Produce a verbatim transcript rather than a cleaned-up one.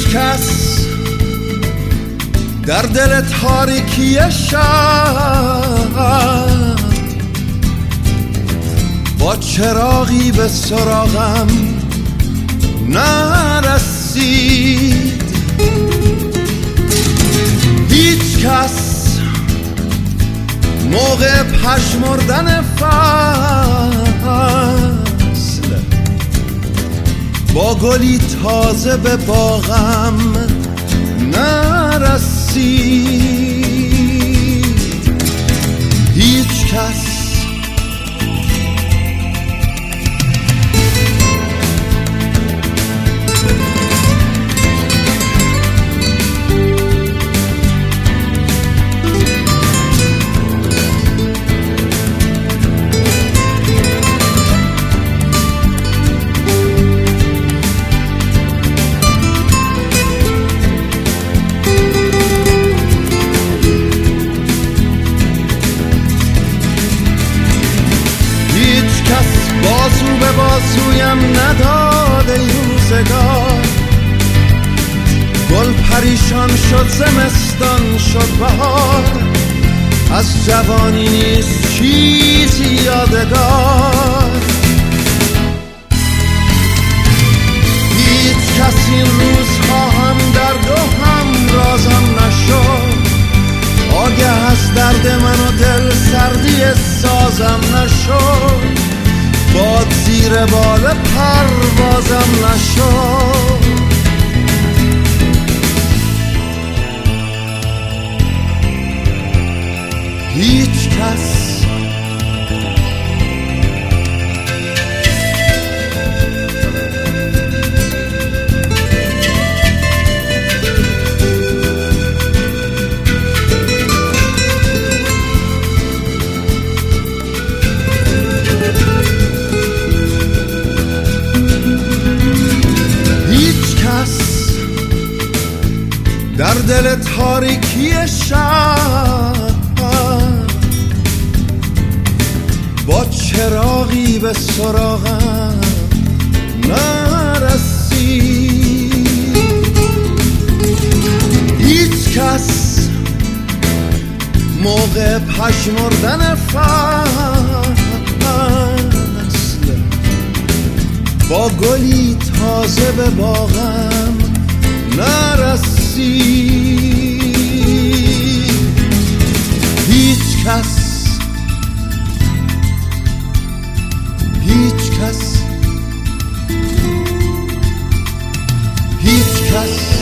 کس در دل تاریکی شب با چراغی به سراغم نرسید. هیچ کس موقع پژمردن فصل با گلی تازه به باغم نرسید. هیچ کس بازو به بازویم نداده روزگار. گل پریشان شد، زمستان شد بهار، از جوانی نیست چیزی یادگار. هیچ کس این روزها هم درد و هم رازم نشد. آگه از درد من و دل سردی سازم نشد. باد زیر بال پروازم نشد. هیچ کس در دل تاریکی شب با چراغی به سراغم نرسید. هیچ کس موقع پژمردن فصل با گلی تازه به باغم نرسید. هیچ کس هیچ کس هیچ کس